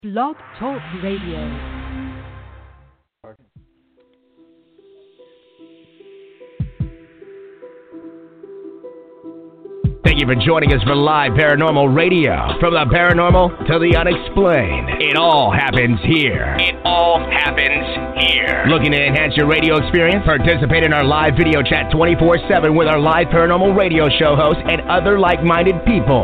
Blog Talk Radio. Thank you for joining us for Live Paranormal Radio. From the paranormal to the unexplained, it all happens here. It all happens here. Looking to enhance your radio experience? Participate in our live video chat 24/7 with our Live Paranormal Radio show hosts and other like-minded people.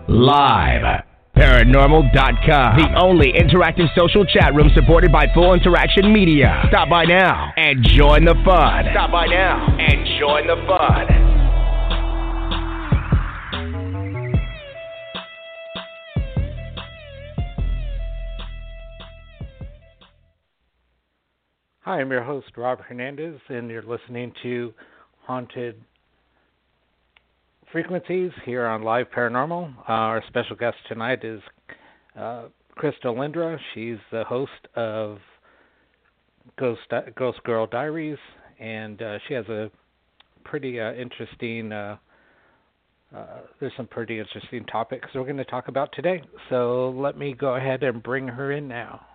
LiveParanormal.com, the only interactive social chat room supported by Full Interaction Media. Stop by now and join the fun. Stop by now and join the fun. Hi, I'm your host, Robert Hernandez, and you're listening to Haunted Frequencies here on Live Paranormal. Our special guest tonight is Crystal Lindra. She's the host of Ghost Girl Diaries, and she has a pretty interesting, there's some pretty interesting topics we're going to talk about today. So let me go ahead and bring her in now.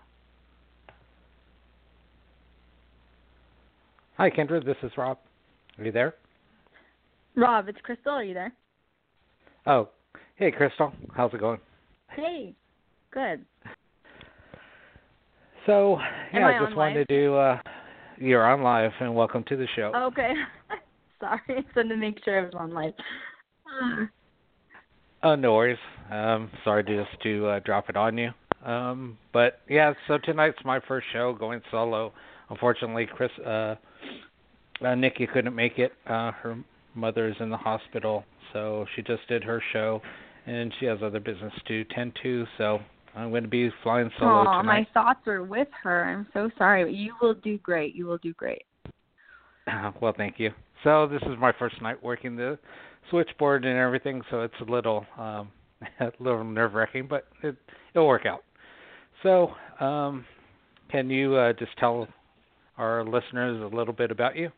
Hi, Kendra. This is Rob. Are you there? Rob, it's Crystal. Are you there? Oh, hey, Crystal. How's it going? Hey, good. So, yeah, I just on wanted live? to you're on live, and welcome to the show. Okay. Sorry, I just wanted to make sure I was on live. No worries. Sorry to drop it on you. But, yeah, so tonight's my first show going solo. Unfortunately, Nikki couldn't make it. Her mother's in the hospital, so she just did her show, and she has other business to tend to, so I'm going to be flying solo tonight. My thoughts are with her. I'm so sorry, but you will do great. You will do great. Well, thank you. So this is my first night working the switchboard and everything, so it's a little nerve-wracking, but it'll work out. So can you just tell our listeners a little bit about you?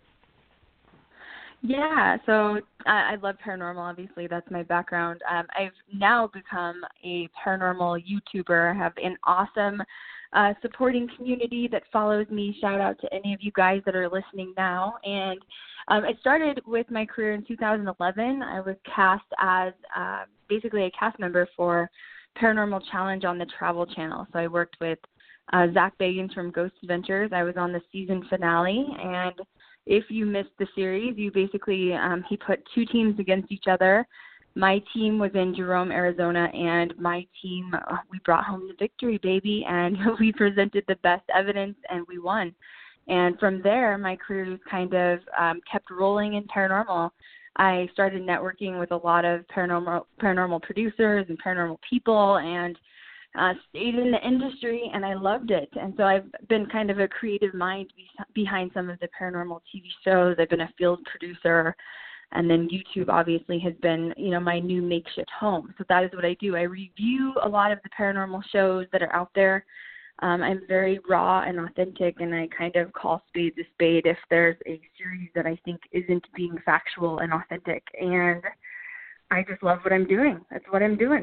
Yeah, so I love paranormal, obviously. That's my background. I've now become a paranormal YouTuber. I have an awesome supporting community that follows me. Shout out to any of you guys that are listening now. And I started with my career in 2011. I was cast as basically a cast member for Paranormal Challenge on the Travel Channel. So I worked with Zach Bagans from Ghost Adventures. I was on the season finale, and if you missed the series, you basically, he put two teams against each other. My team was in Jerome, Arizona, and my team, we brought home the victory, baby, and we presented the best evidence, and we won. And from there, my career kind of kept rolling in paranormal. I started networking with a lot of paranormal producers and paranormal people, and stayed in the industry, and I loved it. And so I've been kind of a creative mind behind some of the paranormal TV shows. I've been a field producer, and then YouTube obviously has been, my new makeshift home. So that is what I do. I review a lot of the paranormal shows that are out there. I'm very raw and authentic, and I kind of call spade a spade if there's a series that I think isn't being factual and authentic. And I just love what I'm doing. That's what I'm doing.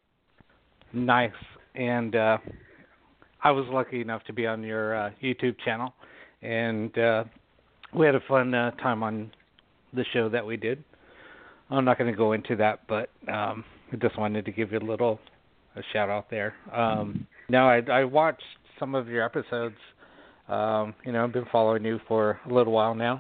Nice. And I was lucky enough to be on your YouTube channel, and we had a fun time on the show that we did. I'm not going to go into that, but I just wanted to give you a shout out there. Now, I watched some of your episodes. I've been following you for a little while now,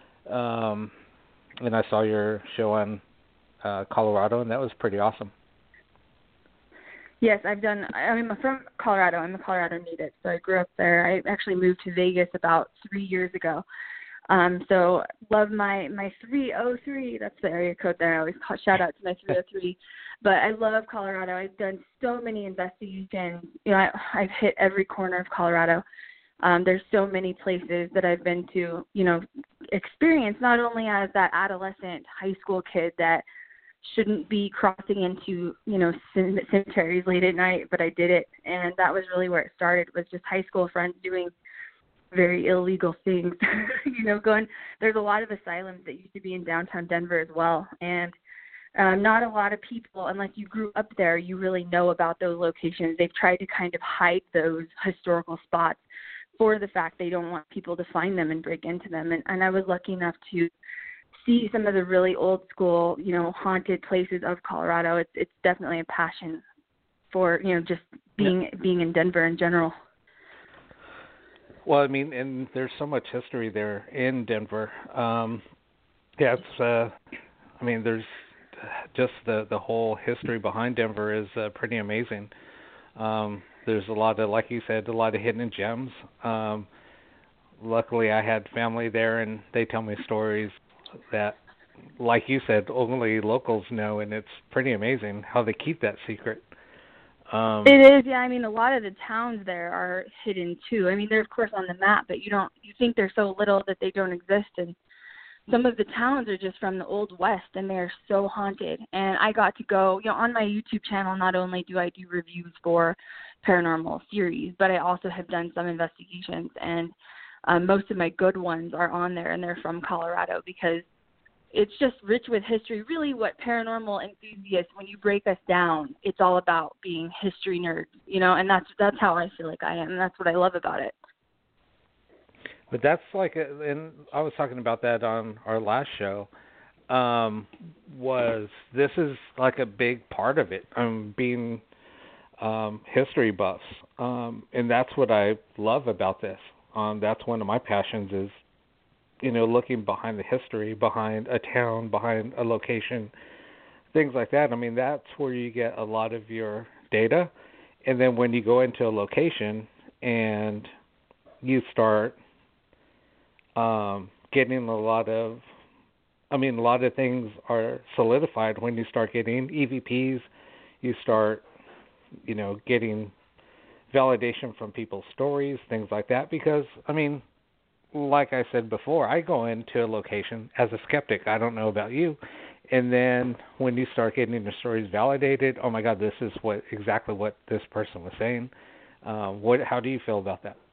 and I saw your show on Colorado, and that was pretty awesome. Yes, I'm from Colorado. I'm a Colorado native, so I grew up there. I actually moved to Vegas about 3 years ago. So love my 303. That's the area code there. I always shout out to my 303. But I love Colorado. I've done so many investigations. I've hit every corner of Colorado. There's so many places that I've been to, experience not only as that adolescent high school kid that shouldn't be crossing into, cemeteries late at night, but I did it. And that was really where it started, was just high school friends doing very illegal things, there's a lot of asylums that used to be in downtown Denver as well. And Not a lot of people, unless you grew up there, you really know about those locations. They've tried to kind of hide those historical spots for the fact they don't want people to find them and break into them. And I was lucky enough to see some of the really old school, haunted places of Colorado. It's definitely a passion for, just being in Denver in general. Well, I mean, and there's so much history there in Denver. There's just the whole history behind Denver is pretty amazing. There's a lot of, like you said, a lot of hidden gems. Luckily, I had family there, and they tell me stories that, like you said, only locals know, and it's pretty amazing how they keep that secret. It is, yeah. I mean, a lot of the towns there are hidden too. I mean, they're of course on the map, but you think they're so little that they don't exist. And some of the towns are just from the Old West, and they're so haunted. And I got to go, on my YouTube channel. Not only do I do reviews for paranormal series, but I also have done some investigations, and most of my good ones are on there, and they're from Colorado because it's just rich with history. Really, what paranormal enthusiasts, when you break us down, it's all about being history nerds, and that's how I feel like I am, and that's what I love about it. But that's and I was talking about that on our last show, this is like a big part of it, being history buffs, and that's what I love about this. That's one of my passions is, looking behind the history, behind a town, behind a location, things like that. I mean, that's where you get a lot of your data. And then when you go into a location and you start getting a lot of things are solidified when you start getting EVPs, you start, getting validation from people's stories, things like that. Because, like I said before, I go into a location as a skeptic. I don't know about you. And then when you start getting the stories validated, oh my God, this is exactly what this person was saying. How do you feel about that?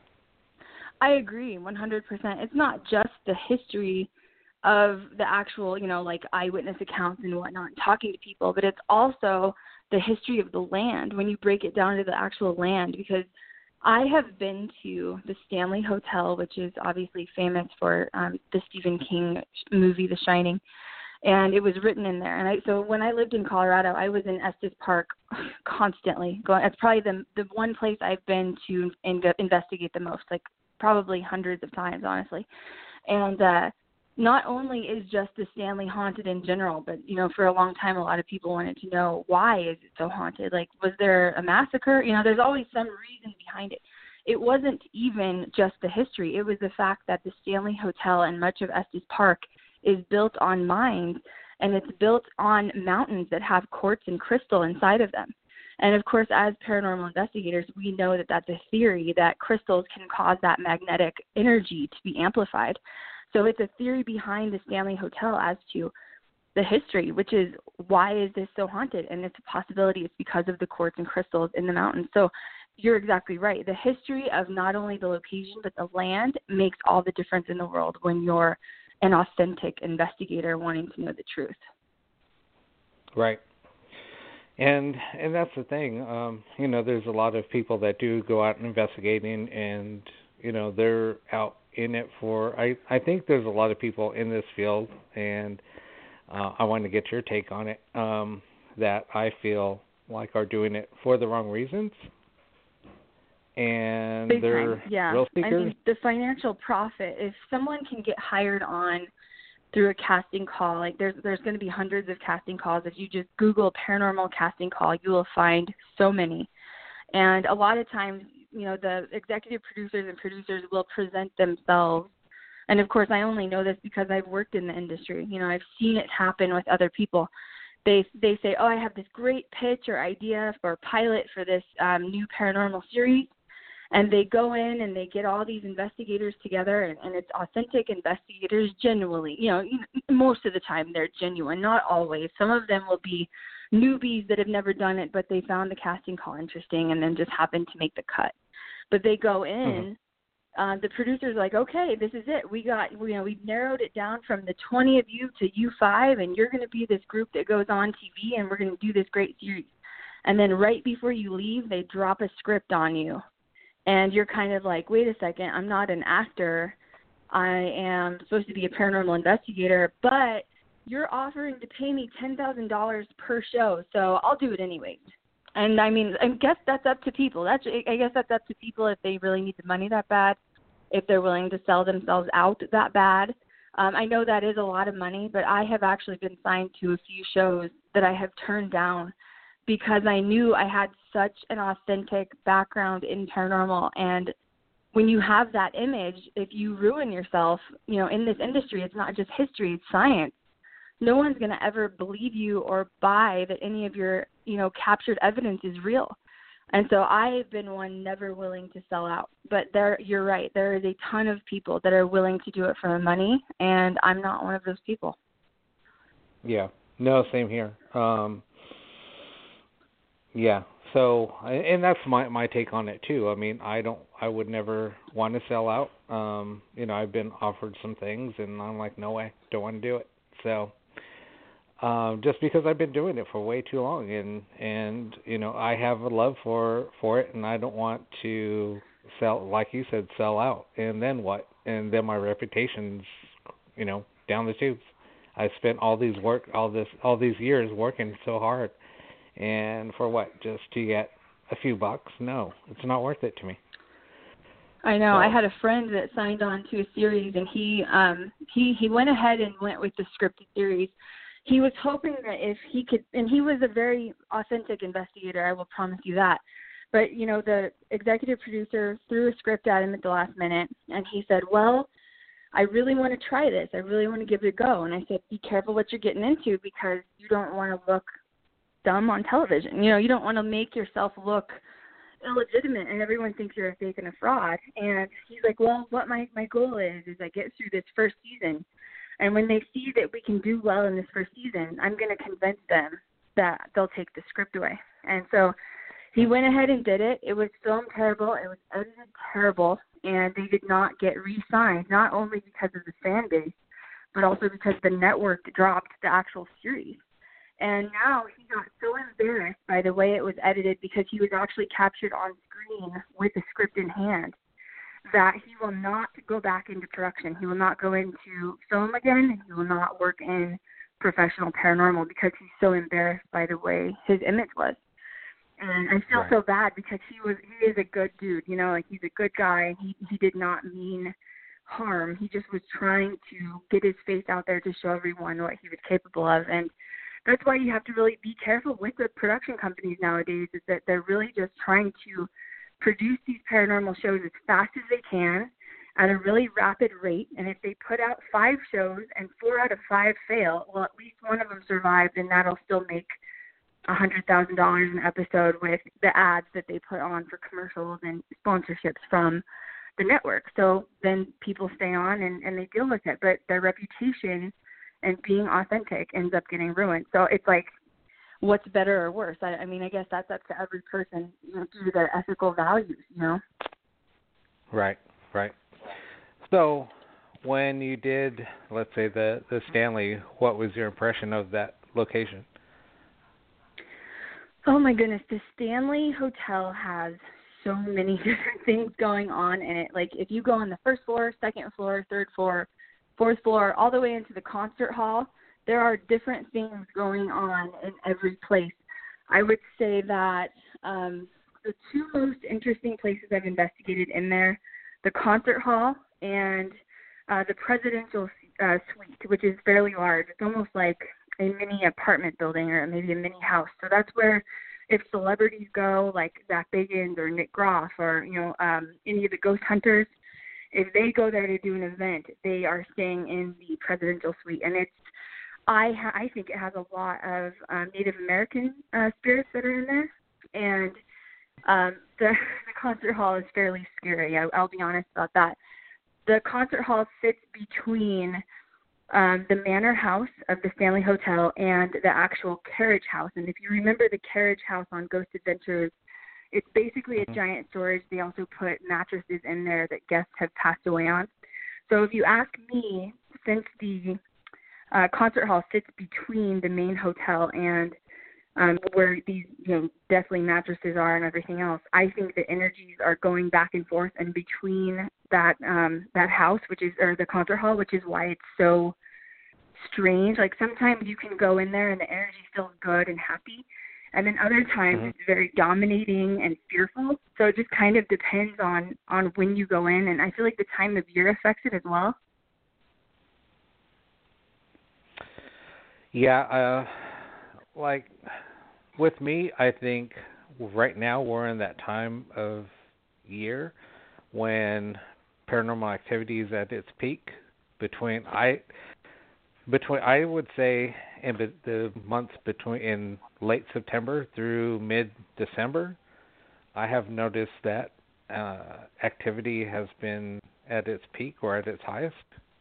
I agree 100%. It's not just the history of the actual, like eyewitness accounts and whatnot, and talking to people, but it's also the history of the land when you break it down to the actual land. Because I have been to the Stanley Hotel, which is obviously famous for the Stephen King movie, The Shining, and it was written in there. And so when I lived in Colorado, I was in Estes Park constantly. It's probably the one place I've been to investigate the most, like probably hundreds of times, honestly. And not only is just the Stanley haunted in general, but, for a long time, a lot of people wanted to know, why is it so haunted? Like, was there a massacre? There's always some reason behind it. It wasn't even just the history. It was the fact that the Stanley Hotel and much of Estes Park is built on mines, and it's built on mountains that have quartz and crystal inside of them. And, of course, as paranormal investigators, we know that that's a theory that crystals can cause that magnetic energy to be amplified. So it's a theory behind the Stanley Hotel as to the history, which is, why is this so haunted? And it's a possibility it's because of the quartz and crystals in the mountains. So you're exactly right. The history of not only the location but the land makes all the difference in the world when you're an authentic investigator wanting to know the truth. Right. And that's the thing. There's a lot of people that do go out investigating, and, they're out in it for, I think there's a lot of people in this field, and I want to get your take on it, that I feel like are doing it for the wrong reasons. And big they're time. Yeah. real seekers. I mean, the financial profit, if someone can get hired on through a casting call, like there's going to be hundreds of casting calls. If you just Google paranormal casting call, you will find so many. And a lot of times, the executive producers and producers will present themselves. And, of course, I only know this because I've worked in the industry. I've seen it happen with other people. They say, oh, I have this great pitch or idea for a pilot for this new paranormal series. And they go in and they get all these investigators together, and it's authentic investigators genuinely. Most of the time they're genuine, not always. Some of them will be newbies that have never done it, but they found the casting call interesting and then just happened to make the cut. But they go in the producer's like, okay, this is it. We've narrowed it down from the 20 of you to you 5, and you're going to be this group that goes on TV, and we're going to do this great series. And then right before you leave, they drop a script on you. And you're kind of like, wait a second, I'm not an actor. I am supposed to be a paranormal investigator, but you're offering to pay me $10,000 per show, so I'll do it anyways. And I mean, I guess that's up to people. I guess that's up to people if they really need the money that bad, if they're willing to sell themselves out that bad. I know that is a lot of money, but I have actually been signed to a few shows that I have turned down because I knew I had such an authentic background in paranormal. And when you have that image, if you ruin yourself, in this industry, it's not just history, it's science. No one's going to ever believe you or buy that any of your, captured evidence is real. And so I've been one never willing to sell out. But you're right. There is a ton of people that are willing to do it for the money, and I'm not one of those people. Yeah. No, same here. Yeah. So, and that's my take on it too. I mean, I would never want to sell out. I've been offered some things, and I'm like, no way, don't want to do it. So, just because I've been doing it for way too long, and I have a love for it, and I don't want to sell, like you said, sell out. And then what? And then my reputation's, down the tubes. I spent all these years working so hard, and for what? Just to get a few bucks? No, it's not worth it to me. I know. I had a friend that signed on to a series, and he went ahead and went with the scripted series. He was hoping that if he could, and he was a very authentic investigator, I will promise you that. But, the executive producer threw a script at him at the last minute, and he said, well, I really want to try this. I really want to give it a go. And I said, be careful what you're getting into, because you don't want to look dumb on television. You don't want to make yourself look illegitimate and everyone thinks you're a fake and a fraud. And he's like, well, what my goal is I get through this first season. And when they see that we can do well in this first season, I'm going to convince them that they'll take the script away. And so he went ahead and did it. It was filmed terrible. It was edited terrible. And they did not get re-signed, not only because of the fan base, but also because the network dropped the actual series. And now he got so embarrassed by the way it was edited, because he was actually captured on screen with the script in hand, that he will not go back into production. He will not go into film again, and he will not work in professional paranormal because he's so embarrassed by the way his image was. And I feel so bad, because he is a good dude, he's a good guy. He did not mean harm. He just was trying to get his face out there to show everyone what he was capable of. And that's why you have to really be careful with the production companies nowadays, is that they're really just trying to produce these paranormal shows as fast as they can at a really rapid rate. And if they put out 5 shows and 4 out of 5 fail, well, at least one of them survived, and that'll still make $100,000 an episode with the ads that they put on for commercials and sponsorships from the network. So then people stay on and they deal with it. But their reputation and being authentic ends up getting ruined. So it's like, what's better or worse? I mean, I guess that's up to every person, due to their ethical values, Right. So when you did, let's say, the Stanley, what was your impression of that location? Oh, my goodness. The Stanley Hotel has so many different things going on in it. Like, if you go on the first floor, second floor, third floor, fourth floor, all the way into the concert hall, there are different things going on in every place. I would say that the 2 most interesting places I've investigated in there, the concert hall and the presidential suite, which is fairly large. It's almost like a mini apartment building or maybe a mini house. So that's where, if celebrities go, like Zach Bagans or Nick Groff or, any of the ghost hunters, if they go there to do an event, they are staying in the presidential suite. And I think it has a lot of Native American spirits that are in there. And the concert hall is fairly scary. I'll be honest about that. The concert hall sits between the manor house of the Stanley Hotel and the actual carriage house. And if you remember the carriage house on Ghost Adventures, It's basically a giant storage. They also put mattresses in there that guests have passed away on. So if you ask me, since the concert hall sits between the main hotel and where these, definitely mattresses are and everything else, I think the energies are going back and forth and between that house, or the concert hall, which is why it's so strange. Like sometimes you can go in there and the energy feels good and happy, and then other times it's very dominating and fearful. So it just kind of depends on when you go in, and I feel like the time of year affects it as well. Yeah, like with me, I think right now we're in that time of year when paranormal activity is at its peak. I would say in the months in late September through mid-December, I have noticed that activity has been at its peak or at its highest.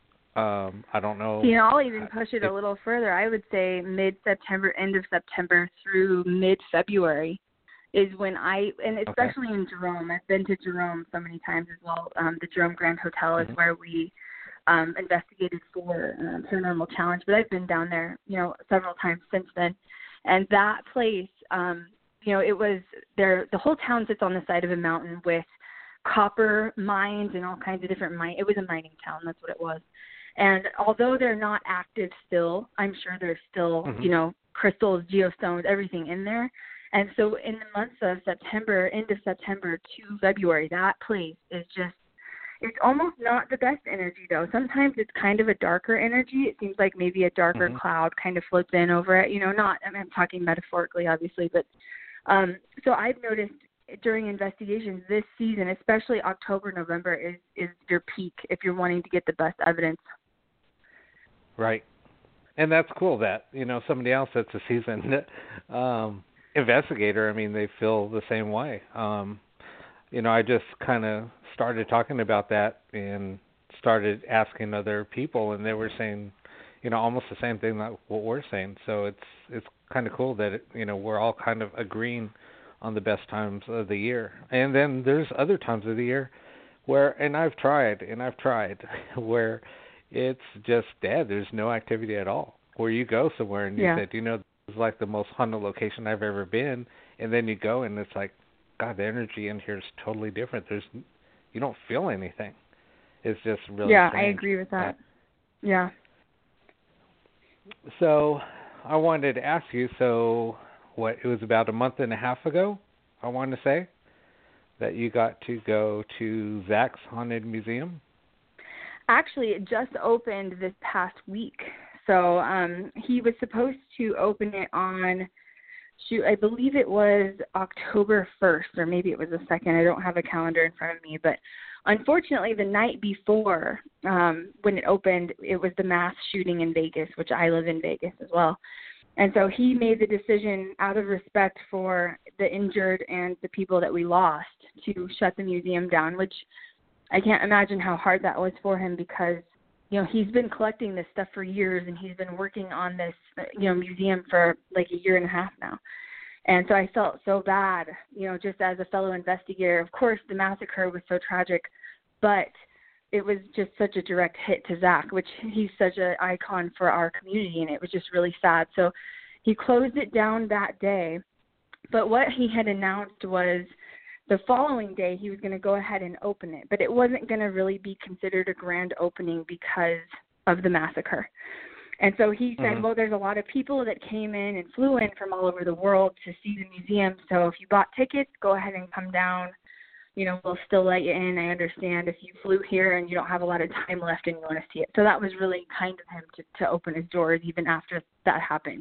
I don't know. I'll even push it a little further. I would say mid-September, end of September through mid-February is when especially in Jerome. I've been to Jerome so many times as well. The Jerome Grand Hotel is where we investigated for Paranormal Challenge, but I've been down there, several times since then. And that place, it was there. The whole town sits on the side of a mountain with copper mines and all kinds of different mines. It was a mining town. That's what it was. And although they're not active still, I'm sure there's still, crystals, geostones, everything in there. And so in the months of September, end of September to February, that place is just, it's almost not the best energy, though. Sometimes it's kind of a darker energy. It seems like maybe a darker cloud kind of floats in over it. I'm talking metaphorically, obviously. But so I've noticed during investigations this season, especially October, November, is your peak if you're wanting to get the best evidence. Right. And that's cool that, somebody else that's a seasoned investigator, they feel the same way. I just kind of started talking about that and started asking other people, and they were saying, almost the same thing that what we're saying. So it's kind of cool that, we're all kind of agreeing on the best times of the year. And then there's other times of the year where, and I've tried, where it's just dead. There's no activity at all. Where you go somewhere and you say, this is like the most haunted location I've ever been, and then you go and it's like, God, the energy in here is totally different. You don't feel anything. It's just really strange. I agree with that. Yeah. So I wanted to ask you, it was about a month and a half ago, I want to say, that you got to go to Zach's Haunted Museum? Actually, it just opened this past week. So he was supposed to open it on, I believe it was October 1st, or maybe it was the 2nd. I don't have a calendar in front of me. But unfortunately, the night before when it opened, it was the mass shooting in Vegas, which I live in Vegas as well. And so he made the decision out of respect for the injured and the people that we lost to shut the museum down, which I can't imagine how hard that was for him because, he's been collecting this stuff for years and he's been working on this, museum for like a year and a half now. And so I felt so bad, just as a fellow investigator. Of course, the massacre was so tragic, but it was just such a direct hit to Zach, which he's such an icon for our community, and it was just really sad. So he closed it down that day. But what he had announced was the following day he was going to go ahead and open it, but it wasn't going to really be considered a grand opening because of the massacre. And so he said, well, there's a lot of people that came in and flew in from all over the world to see the museum. So if you bought tickets, go ahead and come down. We'll still let you in. I understand if you flew here and you don't have a lot of time left and you want to see it. So that was really kind of him to open his doors even after that happened,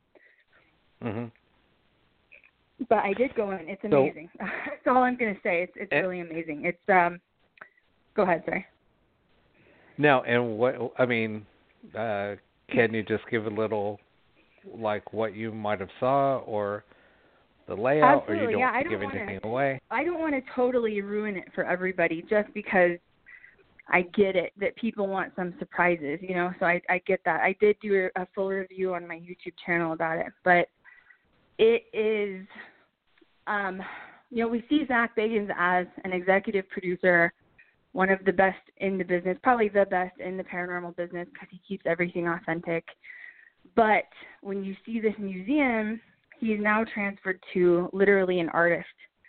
But I did go in. It's amazing. That's all I'm going to say. It's really amazing. It's go ahead, sorry. No, and can you just give a little, like, what you might have saw or the layout? Absolutely, or you don't give anything away? I don't want to totally ruin it for everybody just because I get it that people want some surprises, so I get that. I did do a full review on my YouTube channel about it, but it is we see Zach Bagans as an executive producer, one of the best in the business, probably the best in the paranormal business because he keeps everything authentic. But when you see this museum, he is now transferred to literally an artist.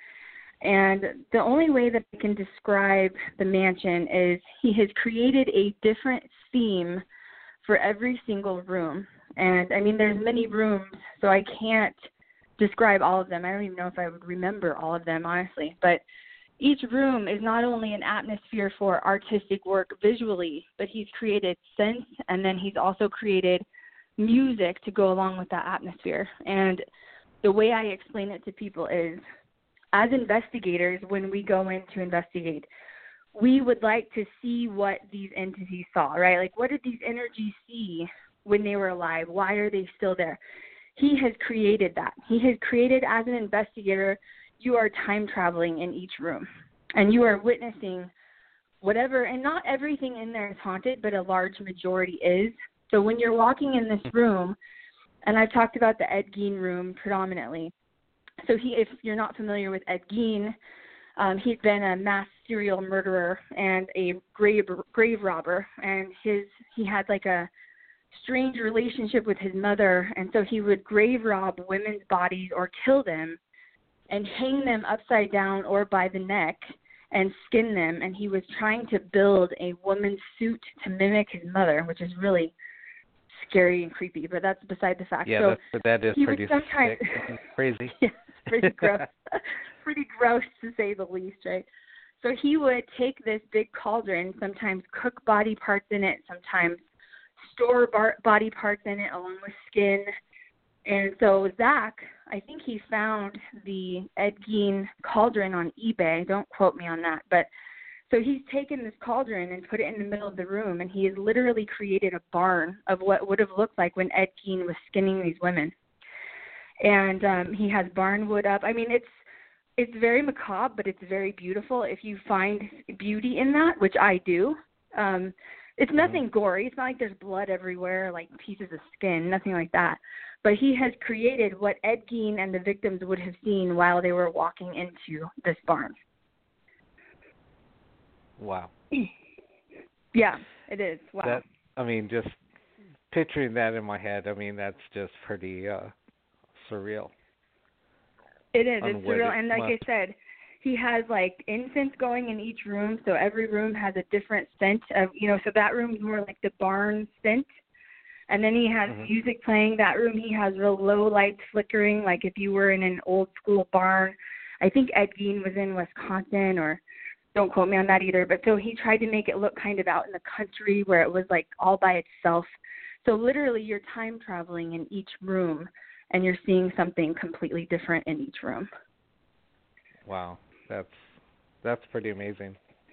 And the only way that I can describe the mansion is he has created a different theme for every single room. And, I mean, there's many rooms, so I can't describe all of them. I don't even know if I would remember all of them, honestly. But each room is not only an atmosphere for artistic work visually, but he's created scents, and then he's also created music to go along with that atmosphere. And the way I explain it to people is, as investigators, when we go in to investigate, we would like to see what these entities saw, right? Like, what did these energies see when they were alive? Why are they still there? He has created that. He has created, as an investigator, you are time traveling in each room, and you are witnessing whatever, and not everything in there is haunted, but a large majority is. So when you're walking in this room, and I've talked about the Ed Gein room predominantly. So if you're not familiar with Ed Gein, he'd been a mass serial murderer and a grave robber, and he had like a strange relationship with his mother, and so he would grave rob women's bodies or kill them and hang them upside down or by the neck and skin them, and he was trying to build a woman's suit to mimic his mother, which is really scary and creepy, but that's beside the fact. Yeah, so that is pretty sick. Crazy. Yeah, pretty gross. Pretty gross, to say the least, right? So he would take this big cauldron, sometimes cook body parts in it, sometimes store body parts in it along with skin. And so Zach, I think he found the Ed Gein cauldron on eBay. Don't quote me on that. But so he's taken this cauldron and put it in the middle of the room, and he has literally created a barn of what would have looked like when Ed Gein was skinning these women. And he has barn wood up. I mean, it's very macabre, but it's very beautiful if you find beauty in that, which I do. It's nothing gory. It's not like there's blood everywhere, like pieces of skin, nothing like that. But he has created what Ed Gein and the victims would have seen while they were walking into this barn. Wow. Yeah, it is. Wow. Just picturing that in my head, that's just pretty surreal. It is. It's surreal. And like I said, he has like incense going in each room, so every room has a different scent of, so that room's more like the barn scent. And then he has music playing. That room, he has real low lights flickering, like if you were in an old school barn. I think Ed Gein was in Wisconsin, or don't quote me on that either. But so he tried to make it look kind of out in the country where it was like all by itself. So literally you're time traveling in each room, and you're seeing something completely different in each room. Wow, that's pretty amazing.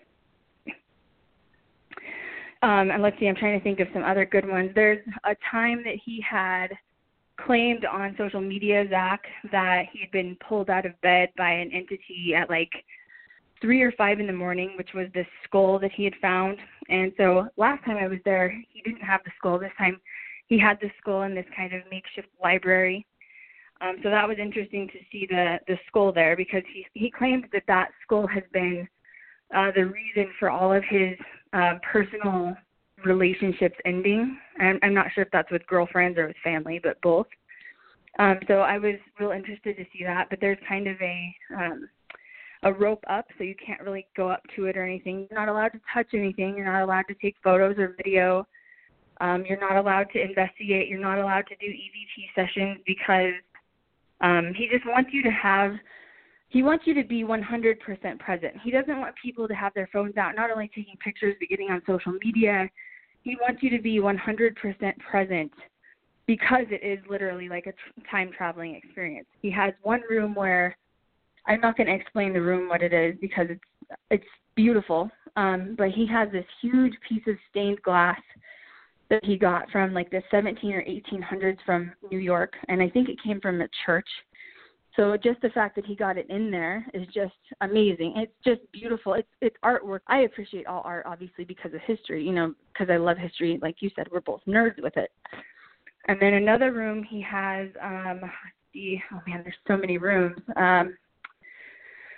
And let's see, I'm trying to think of some other good ones. There's a time that he had claimed on social media, Zach, that he had been pulled out of bed by an entity at like 3 or 5 in the morning, which was this skull that he had found. And so last time I was there, he didn't have the skull. This time he had the skull in this kind of makeshift library. So that was interesting to see the skull there, because he claimed that skull has been the reason for all of his personal relationships ending. I'm not sure if that's with girlfriends or with family, but both. So I was real interested to see that. But there's kind of a rope up, so you can't really go up to it or anything. You're not allowed to touch anything. You're not allowed to take photos or video. You're not allowed to investigate. You're not allowed to do EVP sessions, because he just wants you to be 100% present. He doesn't want people to have their phones out, not only taking pictures, but getting on social media. He wants you to be 100% present, because it is literally like a time traveling experience. He has one room where, I'm not going to explain the room what it is, because it's beautiful, but he has this huge piece of stained glass that he got from like the 17 or 1800s from New York, and I think it came from a church. So just the fact that he got it in there is just amazing. It's just beautiful. It's artwork. I appreciate all art, obviously, because of history, because I love history. Like you said, we're both nerds with it. And then another room he has, let's see, oh man, there's so many rooms.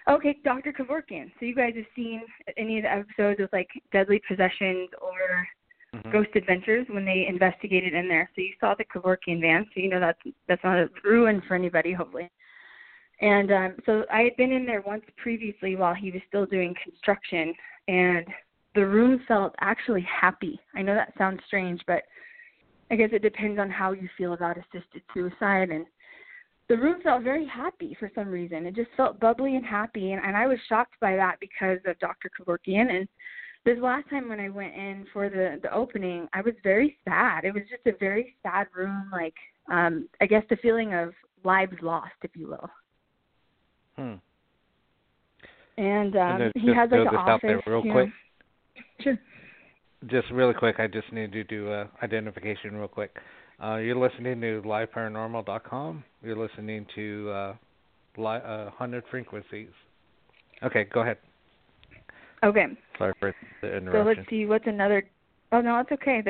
Okay, Dr. Kevorkian. So you guys have seen any of the episodes with like Deadly Possessions or Ghost Adventures when they investigated in there. So you saw the Kevorkian van, so you know that's not a ruin for anybody, hopefully. And so I had been in there once previously while he was still doing construction, and the room felt actually happy. I know that sounds strange, but I guess it depends on how you feel about assisted suicide. And the room felt very happy for some reason. It just felt bubbly and happy, and I was shocked by that because of Dr. Kevorkian. And this last time when I went in for the opening, I was very sad. It was just a very sad room, like I guess the feeling of lives lost, if you will. And he has like an office. Out there real quick. Sure. Just really quick, I just need to do identification real quick. You're listening to liveparanormal.com. You're listening to 100 Frequencies. Okay, go ahead. Okay. Sorry for the interruption. So let's see, what's another... Oh, no, it's okay.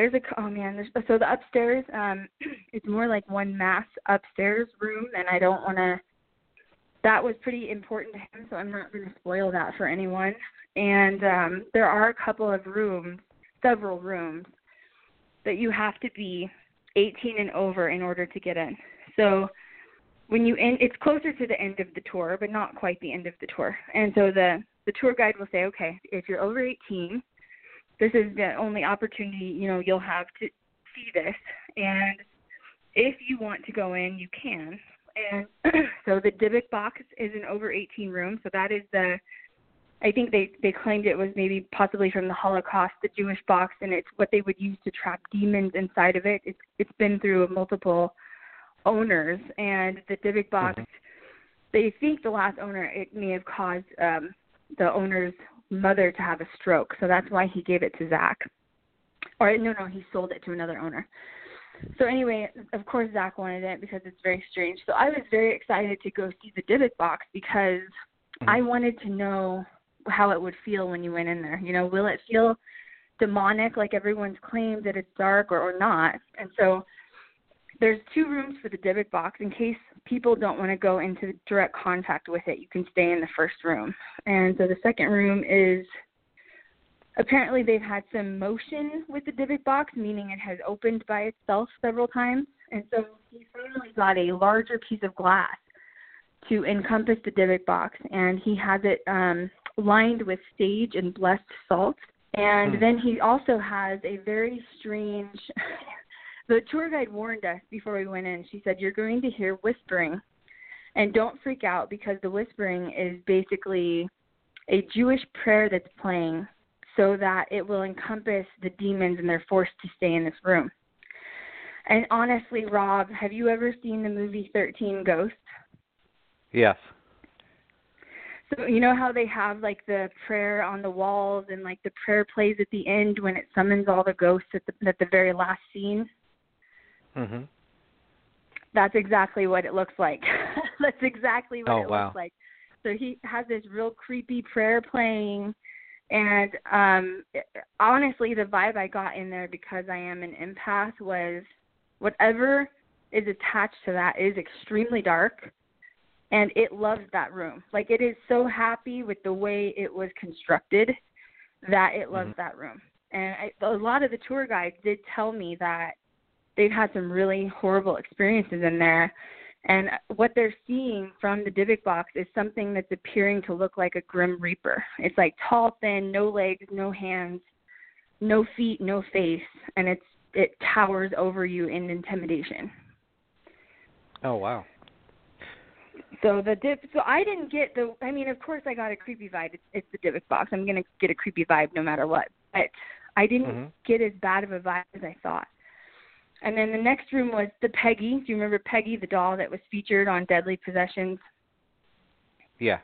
So the upstairs, it's more like one mass upstairs room, and I don't want to... That was pretty important to him, so I'm not going to spoil that for anyone. And there are a couple of rooms, several rooms, that you have to be 18 and over in order to get in. So when you end, it's closer to the end of the tour, but not quite the end of the tour. And so the tour guide will say, okay, if you're over 18, this is the only opportunity, you'll have to see this. And if you want to go in, you can. And so the Dybbuk box is an over 18 room. So that is I think they claimed it was maybe possibly from the Holocaust, the Jewish box, and it's what they would use to trap demons inside of it. It's been through multiple owners, and the Dybbuk box, they think the last owner, it may have caused the owner's mother to have a stroke, so that's why he gave it to Zach. Or no, he sold it to another owner. So anyway, of course Zach wanted it because it's very strange. So I was very excited to go see the Dybbuk box because I wanted to know how it would feel when you went in there. Will it feel demonic like everyone's claimed that it's dark or not? And so there's 2 rooms for the Dybbuk box. In case people don't want to go into direct contact with it, you can stay in the first room. And so the second room is, apparently they've had some motion with the Dybbuk box, meaning it has opened by itself several times. And so he finally got a larger piece of glass to encompass the Dybbuk box, and he has it lined with sage and blessed salt. And then he also has a very strange... The tour guide warned us before we went in. She said, you're going to hear whispering, and don't freak out because the whispering is basically a Jewish prayer that's playing so that it will encompass the demons and they're forced to stay in this room. And honestly, Rob, have you ever seen the movie 13 Ghosts? Yes. So you know how they have like the prayer on the walls and like the prayer plays at the end when it summons all the ghosts at the very last scene? Mm-hmm. That's exactly what it looks like. That's exactly what it looks like. So he has this real creepy prayer playing, and honestly, the vibe I got in there because I am an empath was whatever is attached to that is extremely dark. And it loves that room. Like, it is so happy with the way it was constructed that it loves that room. And a lot of the tour guides did tell me that they've had some really horrible experiences in there. And what they're seeing from the Dybbuk box is something that's appearing to look like a Grim Reaper. It's like tall, thin, no legs, no hands, no feet, no face. And it towers over you in intimidation. Oh, wow. So so I didn't get of course I got a creepy vibe. It's the Dybbuk box. I'm going to get a creepy vibe no matter what. But I didn't get as bad of a vibe as I thought. And then the next room was the Peggy. Do you remember Peggy, the doll that was featured on Deadly Possessions? Yeah.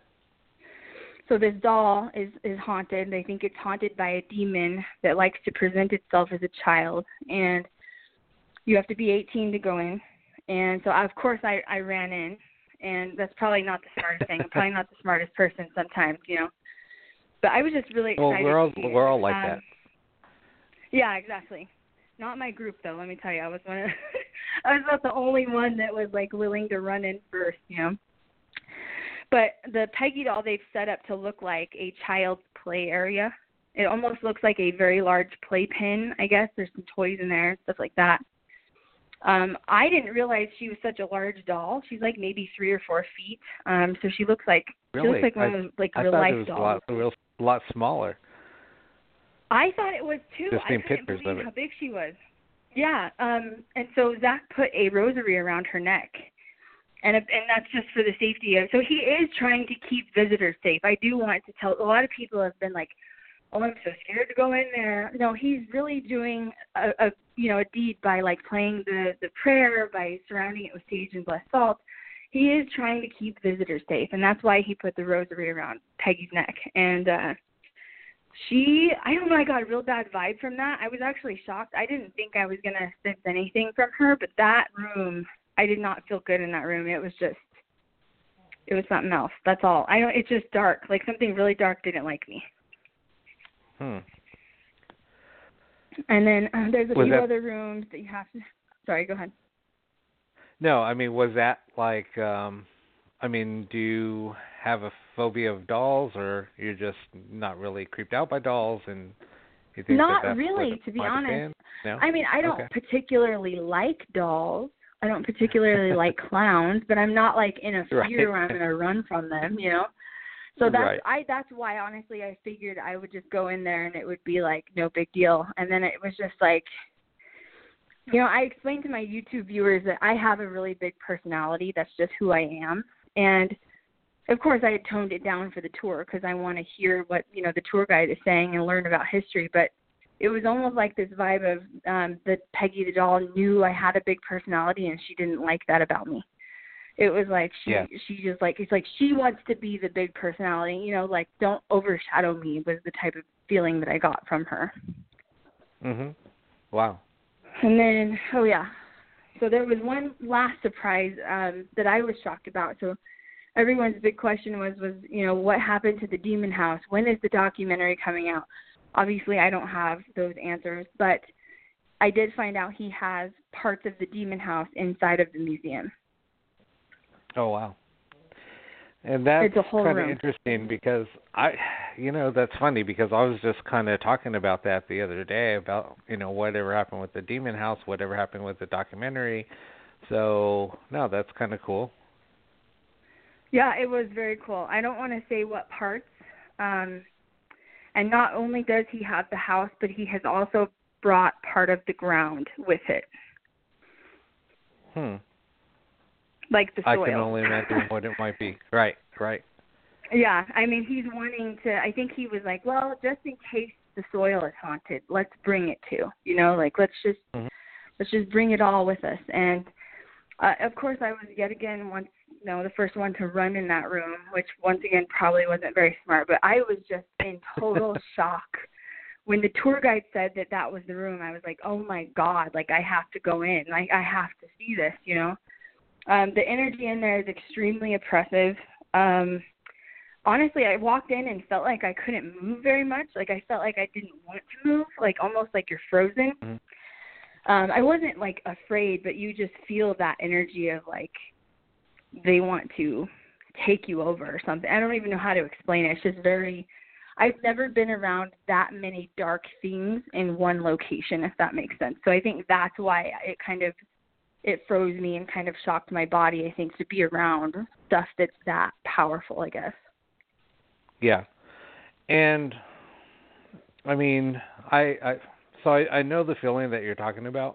So this doll is haunted. They think it's haunted by a demon that likes to present itself as a child. And you have to be 18 to go in. And so, of course, I ran in. And that's probably not the smartest thing. I'm probably not the smartest person sometimes, But I was just really excited. Well, we're all like that. Yeah, exactly. Not my group, though. Let me tell you, I was I was about the only one that was like willing to run in first, But the Peggy doll they've set up to look like a child's play area. It almost looks like a very large playpen, I guess. There's some toys in there, stuff like that. I didn't realize she was such a large doll. She's like maybe 3 or 4 feet. So she looks like Really? she looks like one of those like real life dolls. I thought it was a lot smaller. I thought it was too. Just I seeing couldn't pictures believe of it. how big she was. Yeah. And so Zach put a rosary around her neck. And that's just for the safety of. So he is trying to keep visitors safe. I do want to tell. A lot of people have been like, "Oh, I'm so scared to go in there." No, he's really doing a deed by like playing the prayer, by surrounding it with sage and blessed salt. He is trying to keep visitors safe, and that's why he put the rosary around Peggy's neck. And I don't know, I got a real bad vibe from that. I was actually shocked. I didn't think I was gonna sense anything from her, but that room. I did not feel good in that room. It was something else. That's all. It's just dark. Like something really dark didn't like me. And then there's a few other rooms that you have to. Sorry, go ahead. No, I mean, was that like? Do you have a phobia of dolls, or you're just not really creeped out by dolls, and you think not that's really, what it to be might have honest. been? No? I mean, I don't particularly like dolls. I don't particularly like clowns, but I'm not like in a fear where I'm going to run from them, So that's why honestly I figured I would just go in there and it would be like no big deal. And then it was just like, I explained to my YouTube viewers that I have a really big personality. That's just who I am. And of course I had toned it down for the tour because I want to hear what, the tour guide is saying and learn about history. But it was almost like this vibe of that Peggy the doll knew I had a big personality and she didn't like that about me. It was like she just like, it's like she wants to be the big personality, like don't overshadow me was the type of feeling that I got from her. Wow. And then, so there was one last surprise that I was shocked about. So everyone's big question was, what happened to the Demon House? When is the documentary coming out? Obviously, I don't have those answers, but I did find out he has parts of the Demon House inside of the museum. Oh, wow. And that's kind of room. interesting because that's funny because I was just kind of talking about that the other day about, whatever happened with the Demon House, whatever happened with the documentary. So, no, that's kind of cool. Yeah, it was very cool. I don't want to say what parts. And not only does he have the house, but he has also brought part of the ground with it. Like the soil. I can only imagine what it might be. Right. Yeah, I mean, he's wanting to, I think he was like, well, just in case the soil is haunted, let's bring it to, let's just bring it all with us. And, of course, I was yet again the first one to run in that room, which once again probably wasn't very smart, but I was just in total shock. When the tour guide said that was the room, I was like, oh my God, like I have to go in, like I have to see this, The energy in there is extremely oppressive. Honestly, I walked in and felt like I couldn't move very much. Like I felt like I didn't want to move, like almost like you're frozen. I wasn't like afraid, but you just feel that energy of like, they want to take you over or something. I don't even know how to explain it. It's just I've never been around that many dark things in one location, if that makes sense. So I think that's why it froze me and kind of shocked my body, I think, to be around stuff that's that powerful, I guess. Yeah. And, I mean, I know the feeling that you're talking about.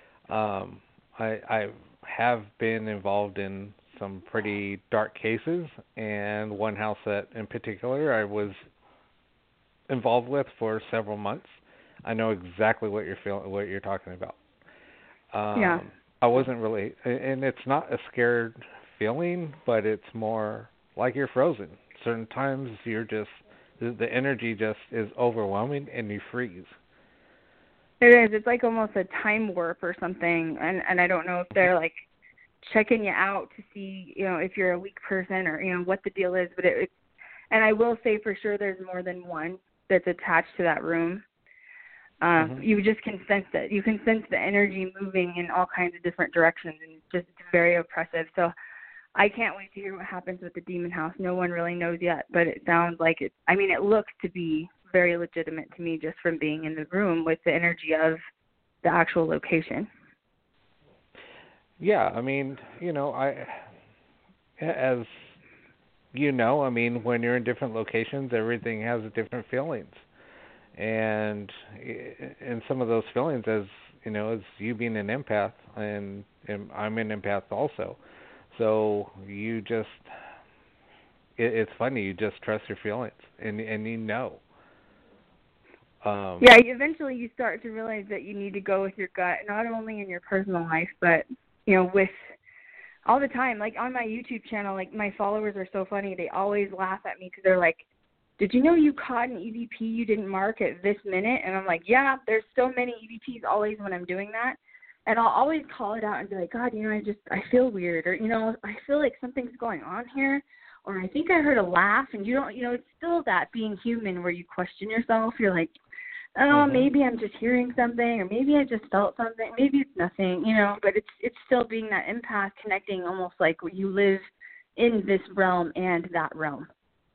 I have been involved in some pretty dark cases, and one house that in particular I was involved with for several months. I know exactly what you're talking about. I wasn't really, and it's not a scared feeling, but it's more like you're frozen. Certain times the energy just is overwhelming and you freeze. It is. It's like almost a time warp or something, and I don't know if they're like checking you out to see, if you're a weak person or, what the deal is. But and I will say for sure there's more than one that's attached to that room. You just can sense it. You can sense the energy moving in all kinds of different directions, and it's just very oppressive. So I can't wait to hear what happens with the Demon House. No one really knows yet, but it sounds like it. I mean, it looks to be very legitimate to me just from being in the room with the energy of the actual location. Yeah, I mean, as you know, I mean, when you're in different locations, everything has different feelings. And some of those feelings, as you being an empath, and I'm an empath also. So you just, it's funny, you just trust your feelings, and Yeah, eventually you start to realize that you need to go with your gut, not only in your personal life, but, with all the time. Like on my YouTube channel, like my followers are so funny. They always laugh at me because they're like, did you know you caught an EVP you didn't mark at this minute? And I'm like, yeah, there's so many EVPs always when I'm doing that. And I'll always call it out and be like, God, I feel weird, or, I feel like something's going on here, or I think I heard a laugh, and it's still that being human where you question yourself. You're like, oh, maybe I'm just hearing something, or maybe I just felt something, maybe it's nothing, but it's still being that empath, connecting almost like you live in this realm and that realm.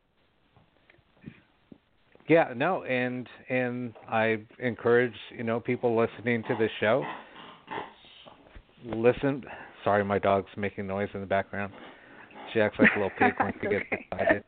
Yeah, no, and I encourage, people listening to this show, listen. Sorry, my dog's making noise in the background. She acts like a little pig when she gets excited.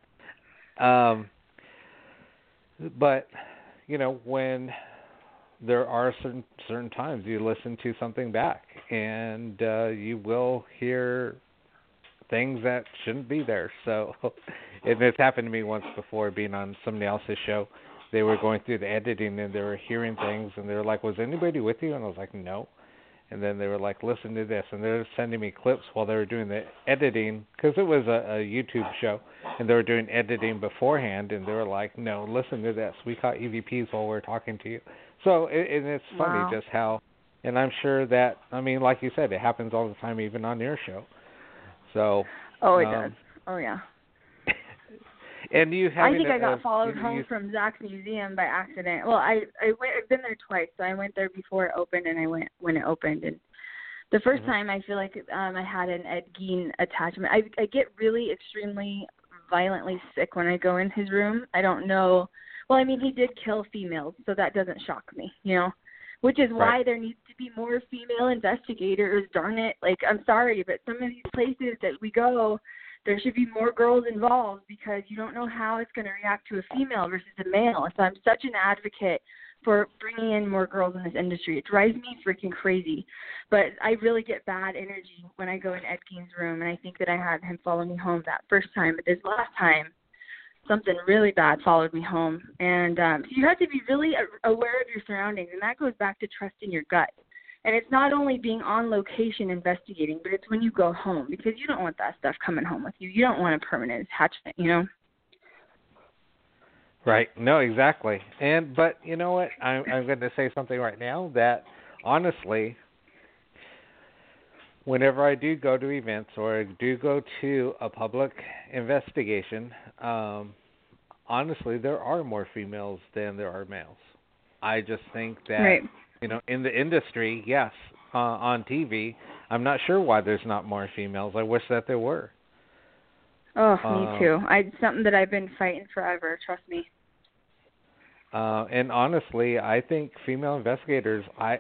But, when there are certain times you listen to something back, and you will hear things that shouldn't be there. So, and it's happened to me once before, being on somebody else's show. They were going through the editing, and they were hearing things, and they were like, was anybody with you? And I was like, no. And then they were like, listen to this. And they're sending me clips while they were doing the editing, because it was a YouTube show, and they were doing editing beforehand, and they were like, no, listen to this. We caught EVPs while we were talking to you. So and it's funny just how, and I'm sure that, I mean, like you said, it happens all the time, even on your show. So. Oh, it does. Oh, yeah. And I think I got followed home from Zach's Museum by accident. Well, I've been there twice, so I went there before it opened, and I went when it opened. And the first time, I feel like I had an Ed Gein attachment. I get really extremely violently sick when I go in his room. I don't know. Well, I mean, he did kill females, so that doesn't shock me, which is why there needs to be more female investigators, darn it. Like, I'm sorry, but some of these places that we go, there should be more girls involved, because you don't know how it's going to react to a female versus a male. So I'm such an advocate for bringing in more girls in this industry. It drives me freaking crazy. But I really get bad energy when I go in Ed Gein's room, and I think that I had him follow me home that first time. But this last time, something really bad followed me home. And so you have to be really aware of your surroundings, and that goes back to trusting your gut. And it's not only being on location investigating, but it's when you go home, because you don't want that stuff coming home with you. You don't want a permanent attachment, Right. No, exactly. But you know what? I'm going to say something right now that, honestly, whenever I do go to events or I do go to a public investigation, honestly, there are more females than there are males. I just think that... Right. In the industry, yes, on TV, I'm not sure why there's not more females. I wish that there were. Oh, me too. It's something that I've been fighting forever, trust me. And honestly, I think female investigators, I've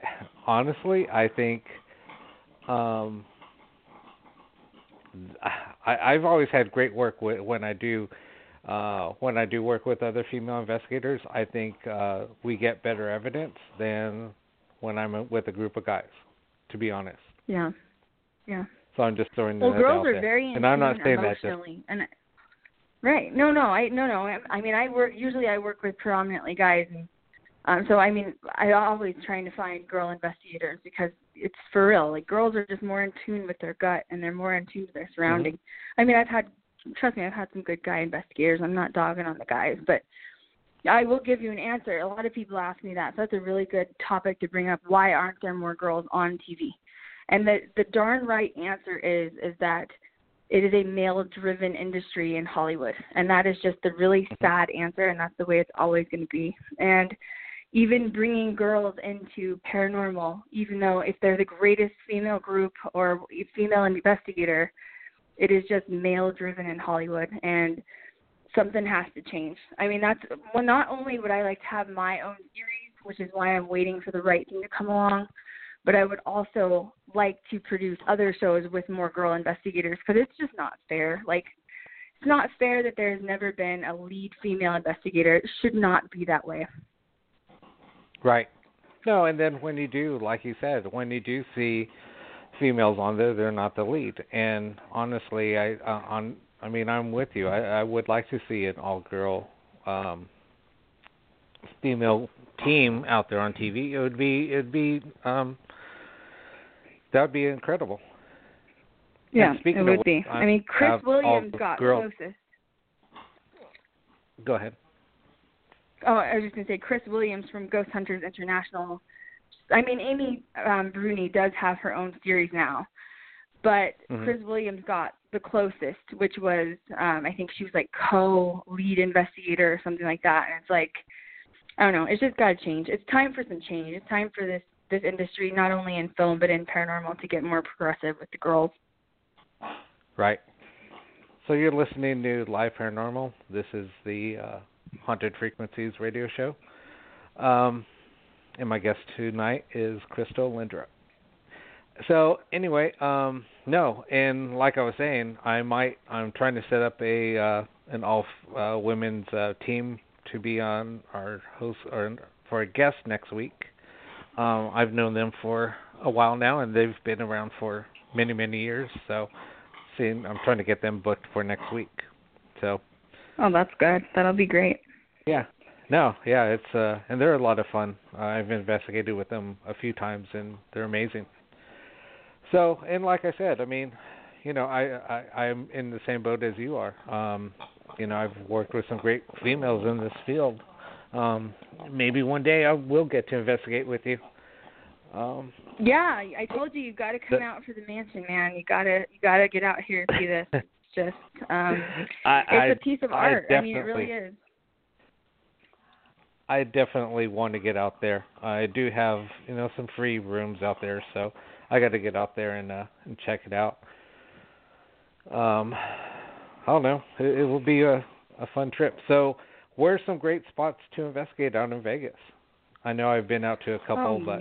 always had great work when I do work with other female investigators. I think we get better evidence than when I'm with a group of guys, to be honest. Yeah. Yeah. So I'm just throwing that out there. Well, girls are very in and I'm not saying emotionally. Right. No. I mean, I work with predominantly guys, and so I mean, I always trying to find girl investigators, because it's for real. Like, girls are just more in tune with their gut, and they're more in tune with their surroundings. Mm-hmm. I mean, trust me, I've had some good guy investigators. I'm not dogging on the guys, but I will give you an answer. A lot of people ask me that, so that's a really good topic to bring up. Why aren't there more girls on TV? And the darn right answer is that it is a male-driven industry in Hollywood, and that is just the really sad answer, and that's the way it's always going to be. And even bringing girls into paranormal, even though if they're the greatest female group or female investigator, It is just male-driven in Hollywood, and something has to change. I mean, not only would I like to have my own series, which is why I'm waiting for the right thing to come along, but I would also like to produce other shows with more girl investigators, because it's just not fair. Like, it's not fair that there's never been a lead female investigator. It should not be that way. Right. No, and then when you do, like you said, when you do see females on there, they're not the lead. And honestly, I'm with you. I would like to see an all-girl female team out there on TV. That would be incredible. Yeah, it would be. I mean, Chris Williams got closest. Go ahead. Oh, I was just going to say, Chris Williams from Ghost Hunters International. I mean, Amy Bruni does have her own series now, but Chris Williams got the closest, which was, I think she was like co-lead investigator or something like that. And it's like, I don't know, it's just got to change. It's time for some change. It's time for this industry, not only in film but in paranormal, to get more progressive with the girls. Right. So you're listening to Live Paranormal. This is the Haunted Frequencies radio show. And my guest tonight is Crystal Lindrup. So anyway, no, and like I was saying, I'm trying to set up an all women's team to be on our host or for a guest next week. I've known them for a while now, and they've been around for many, many years. So, I'm trying to get them booked for next week. So. Oh, that's good. That'll be great. Yeah. No, yeah, it's and they're a lot of fun. I've investigated with them a few times, and they're amazing. So, and like I said, I mean, I'm in the same boat as you are. I've worked with some great females in this field. Maybe one day I will get to investigate with you. Yeah, I told you got to come out for the mansion, man. You gotta get out here and see this. It's just it's a piece of art. I mean, it really is. I definitely want to get out there. I do have, some free rooms out there, so I got to get out there and check it out. I don't know. It will be a fun trip. So, where's some great spots to investigate out in Vegas? I know I've been out to a couple, but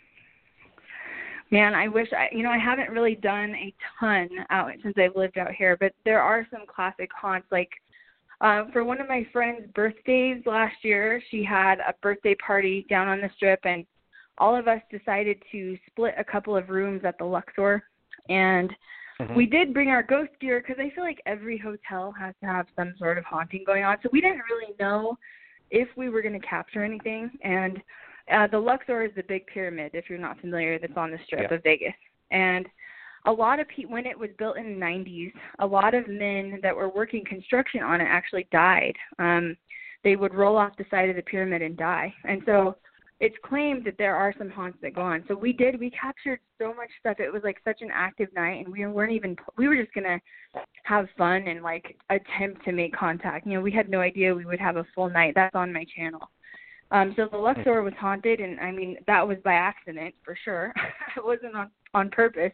man, I wish I haven't really done a ton out since I've lived out here, but there are some classic haunts. Like for one of my friend's birthdays last year, she had a birthday party down on the Strip, and all of us decided to split a couple of rooms at the Luxor, and we did bring our ghost gear because I feel like every hotel has to have some sort of haunting going on. So we didn't really know if we were going to capture anything. And the Luxor is the big pyramid, if you're not familiar, that's on the Strip of Vegas. And a lot of people, when it was built in the 90s, a lot of men that were working construction on it actually died. They would roll off the side of the pyramid and die. And so it's claimed that there are some haunts that go on. So we captured so much stuff. It was like such an active night, and we were just going to have fun and like attempt to make contact. We had no idea we would have a full night. That's on my channel. So the Luxor was haunted, and I mean, that was by accident for sure. It wasn't on purpose,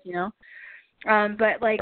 But like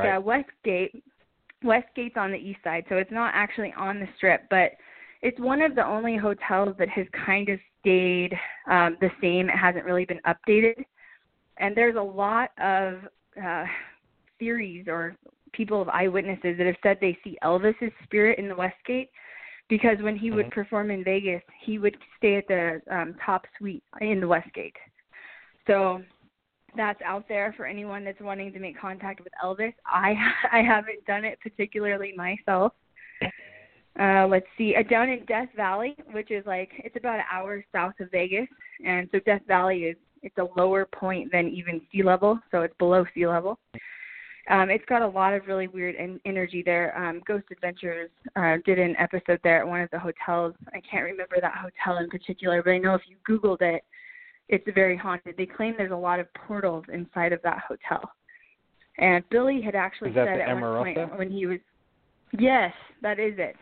Westgate's on the east side, so it's not actually on the Strip, but it's one of the only hotels that has kind of stayed the same. It hasn't really been updated. And there's a lot of theories or people of eyewitnesses that have said they see Elvis's spirit in the Westgate, because when he would perform in Vegas, he would stay at the top suite in the Westgate. So that's out there for anyone that's wanting to make contact with Elvis. I haven't done it particularly myself. Let's see, down in Death Valley, which is it's about an hour south of Vegas. And so Death Valley it's a lower point than even sea level, so it's below sea level. It's got a lot of really weird energy there. Ghost Adventures did an episode there at one of the hotels. I can't remember that hotel in particular, but I know if you Googled it, it's very haunted. They claim there's a lot of portals inside of that hotel. And Billy had actually said at one point when he was, yes, that is it.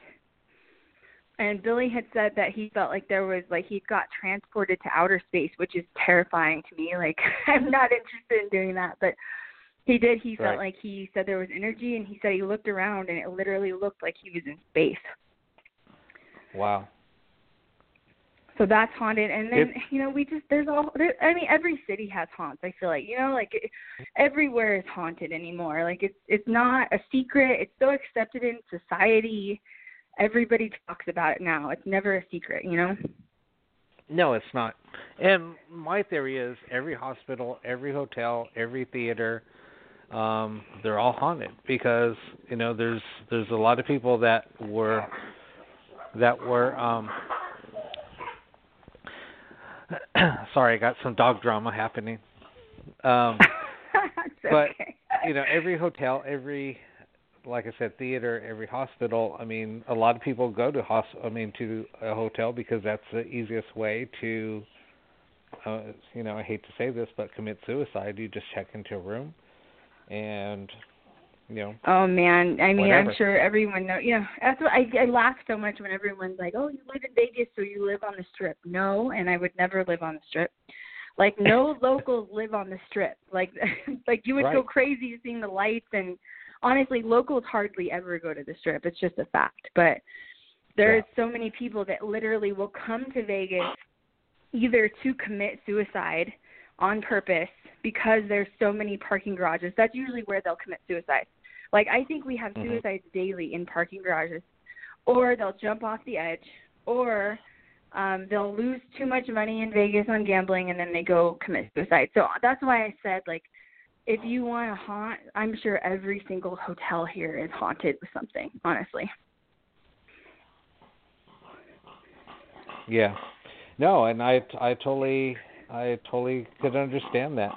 And Billy had said that he felt like there was, he got transported to outer space, which is terrifying to me. I'm not interested in doing that, but He did. He felt Right. like he said there was energy, and he said he looked around, and it literally looked like he was in space. Wow. So that's haunted. And then, every city has haunts, I feel like. Everywhere is haunted anymore. Like, it's not a secret. It's so accepted in society. Everybody talks about it now. It's never a secret, No, it's not. And my theory is every hospital, every hotel, every theater, they're all haunted because there's a lot of people that were sorry, I got some dog drama happening. It's but okay. Every hotel, every, like I said, theater, every hospital. I mean, a lot of people go to to a hotel because that's the easiest way to, I hate to say this, but commit suicide. You just check into a room, and Oh man, I mean, whatever. I'm sure everyone knows. That's what I laugh so much when everyone's like, "Oh, you live in Vegas, so you live on the Strip." No, and I would never live on the Strip. Like, no locals live on the Strip. Like you would go Right. crazy seeing the lights, and honestly, locals hardly ever go to the Strip. It's just a fact. But there's so many people that literally will come to Vegas either to commit suicide on purpose because there's so many parking garages. That's usually where they'll commit suicide. Like, I think we have suicides daily in parking garages. Or they'll jump off the edge, or they'll lose too much money in Vegas on gambling, and then they go commit suicide. So that's why I said, like, if you want to haunt, I'm sure every single hotel here is haunted with something, honestly. Yeah. No, and I totally could understand that.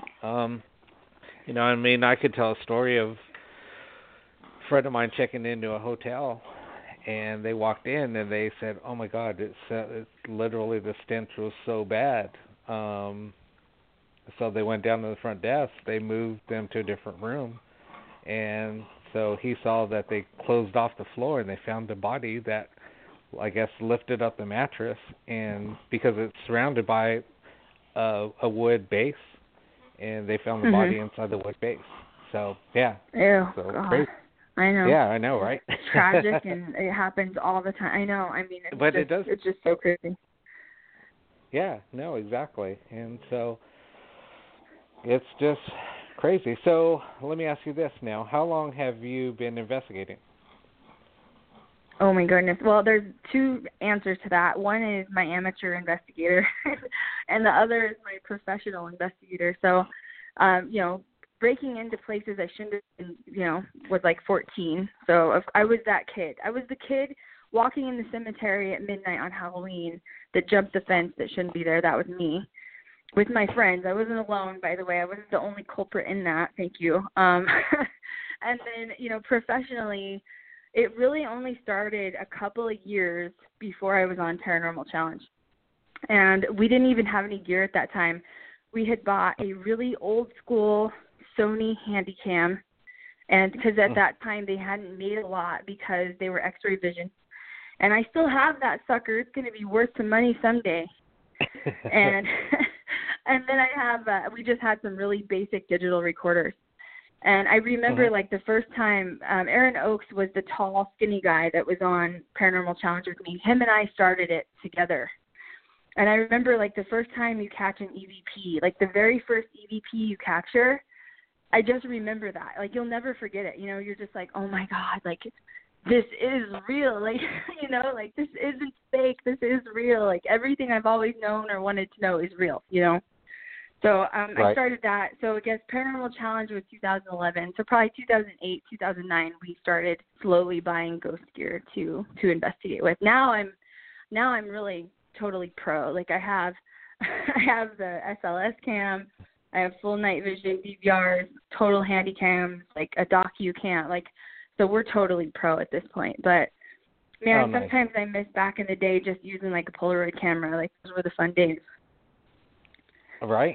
I could tell a story of a friend of mine checking into a hotel, and they walked in and they said, "Oh my God, it's literally the stench was so bad." So they went down to the front desk. They moved them to a different room, and so he saw that they closed off the floor, and they found the body that, I guess, lifted up the mattress, and because it's surrounded by a wood base, and they found the body inside the wood base. So yeah. Ew, So God. crazy. I know. Yeah, I know, right? It's tragic, and it happens all the time. I know. I mean, it's just so crazy. Yeah, no, exactly. And so it's just crazy. So let me ask you this now. How long have you been investigating? Oh, my goodness. Well, there's two answers to that. One is my amateur investigator, and the other is my professional investigator. So, breaking into places I shouldn't have been, was like 14. So I was that kid. I was the kid walking in the cemetery at midnight on Halloween that jumped the fence that shouldn't be there. That was me with my friends. I wasn't alone, by the way. I wasn't the only culprit in that. Thank you. And then, professionally, it really only started a couple of years before I was on Paranormal Challenge. And we didn't even have any gear at that time. We had bought a really old school Sony Handycam, and because at that time they hadn't made a lot because they were X-ray vision. And I still have that sucker. It's going to be worth some money someday. and then I have we just had some really basic digital recorders. And I remember, like, the first time, Aaron Oakes was the tall, skinny guy that was on Paranormal Challenge with me. Him and I started it together. And I remember, like, the first time you catch an EVP, like the very first EVP you capture, I just remember that. Like, you'll never forget it. You're just like, oh, my God, like, this is real. Like, like, this isn't fake. This is real. Like, everything I've always known or wanted to know is real, So Right. I started that. So I guess Paranormal Challenge was 2011. So probably 2008, 2009, we started slowly buying ghost gear to investigate with. Now I'm really totally pro. Like, I have the SLS cam. I have full night vision, DVRs, total handy cams, like a DocuCam. Like, so we're totally pro at this point. But man, nice. Sometimes I miss back in the day just using like a Polaroid camera. Like, those were the fun days. Right.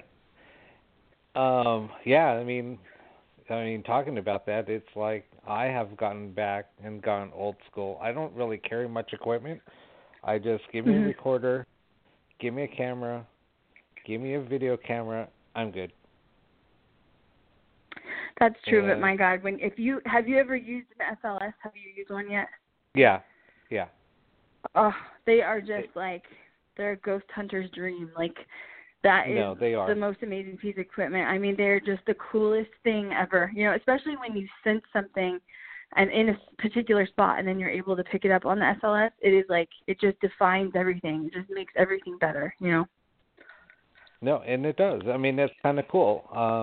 Yeah, I mean, talking about that, it's like I have gotten back and gone old school. I don't really carry much equipment. I just give me a recorder, give me a camera, give me a video camera, I'm good. That's true, but my God, have you ever used an SLS? Have you used one yet? Yeah. Oh, they are just they're a ghost hunter's dream. Like, that is they are the most amazing piece of equipment. I mean, they're just the coolest thing ever. You know, especially when you sense something and in a particular spot, and then you're able to pick it up on the SLS. It is it just defines everything. It just makes everything better. You know. No, and it does. I mean, that's kind of cool.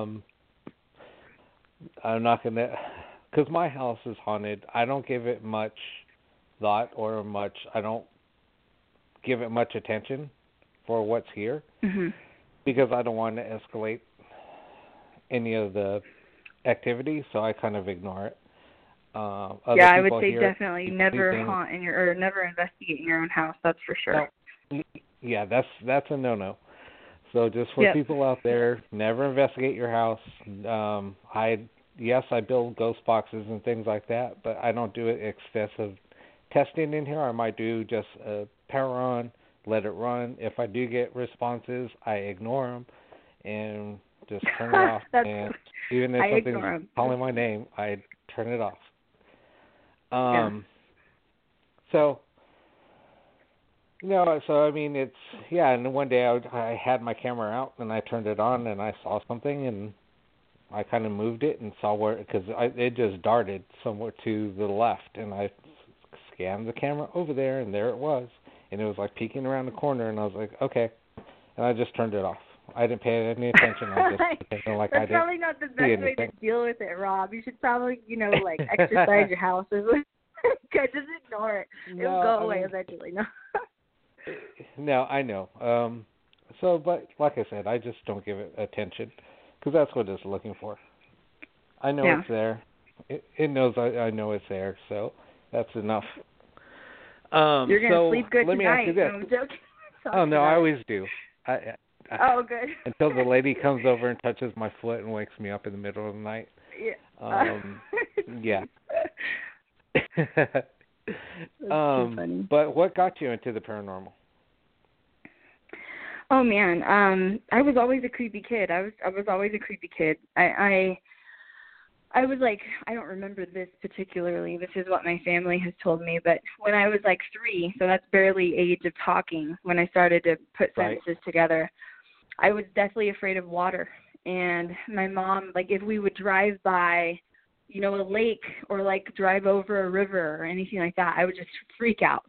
I'm not going to, because my house is haunted. I don't give it much thought I don't give it much attention for what's here, because I don't want to escalate any of the activity, so I kind of ignore it. I would say definitely never haunt never investigate in your own house. That's for sure. No, yeah, that's a no-no. So just for people out there, never investigate your house. I build ghost boxes and things like that, but I don't do excessive testing in here. I might do just power on, let it run. If I do get responses, I ignore them and just turn it off. And even if something's calling my name, I turn it off. So I mean, it's, and one day I had my camera out and I turned it on and I saw something and I kind of moved it and saw because it just darted somewhere to the left, and I scanned the camera over there and there it was, and it was peeking around the corner, and I was like, okay, and I just turned it off. I didn't pay any attention. I just pretended like I didn't. That's probably not the best way to deal with it, Rob. You should probably, exercise your house. Just ignore it. It'll go away eventually. No. No, I know. But like I said, I just don't give it attention because that's what it's looking for. I know it's there. It knows I know it's there, so that's enough. You're gonna sleep good let me tonight. ask you this. I'm joking. Oh no, I always do. Good. Until the lady comes over and touches my foot and wakes me up in the middle of the night. Yeah. That's too funny. But what got you into the paranormal? Oh man, I was always a creepy kid. I was always a creepy kid. I was I don't remember this particularly. This is what my family has told me. But when I was 3, so that's barely age of talking, when I started to put sentences together, I was deathly afraid of water. And my mom, if we would drive by, a lake or drive over a river or anything like that, I would just freak out.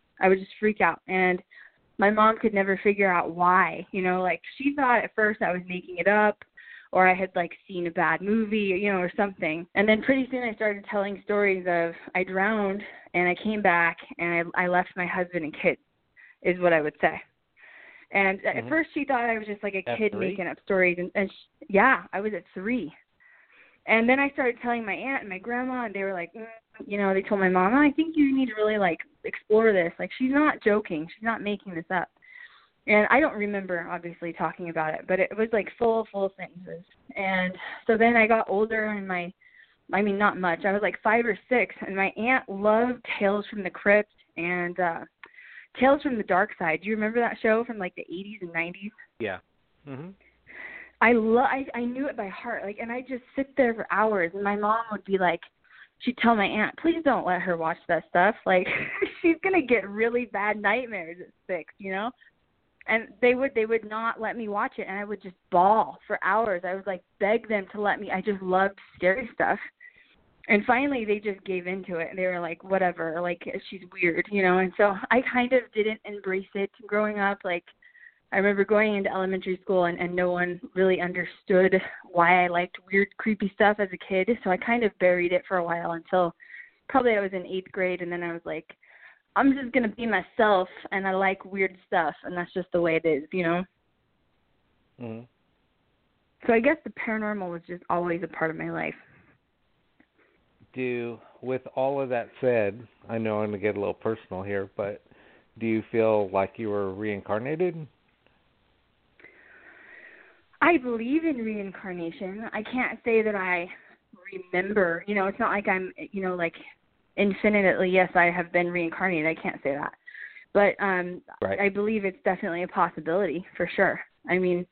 And my mom could never figure out why. She thought at first I was making it up, or I had seen a bad movie, or something. And then pretty soon I started telling stories of I drowned and I came back and I left my husband and kids, is what I would say. And at first she thought I was just a kid making up stories. And I was at 3. And then I started telling my aunt and my grandma, and they were they told my mom, I think you need to really explore this. She's not joking. She's not making this up. And I don't remember, obviously, talking about it, but it was full sentences. And so then I got older, and not much. I was 5 or 6, and my aunt loved Tales from the Crypt and Tales from the Dark Side. Do you remember that show from the 80s and 90s? Yeah. Mhm. I knew it by heart, and I just sit there for hours, and my mom would be she'd tell my aunt, please don't let her watch that stuff. She's gonna get really bad nightmares at 6, And they would not let me watch it, and I would just bawl for hours. I would beg them to let me. I just loved scary stuff. And finally, they just gave into it, and they were whatever, she's weird, And so I kind of didn't embrace it growing up. I remember going into elementary school, and no one really understood why I liked weird, creepy stuff as a kid. So I kind of buried it for a while until probably I was in 8th grade, and then I was I'm just going to be myself, and I like weird stuff, and that's just the way it is, Mm-hmm. So I guess the paranormal was just always a part of my life. With all of that said, I know I'm going to get a little personal here, but do you feel like you were reincarnated? I believe in reincarnation. I can't say that I remember. It's not like I'm, infinitely, yes, I have been reincarnated. I can't say that. But I believe it's definitely a possibility, for sure. I mean,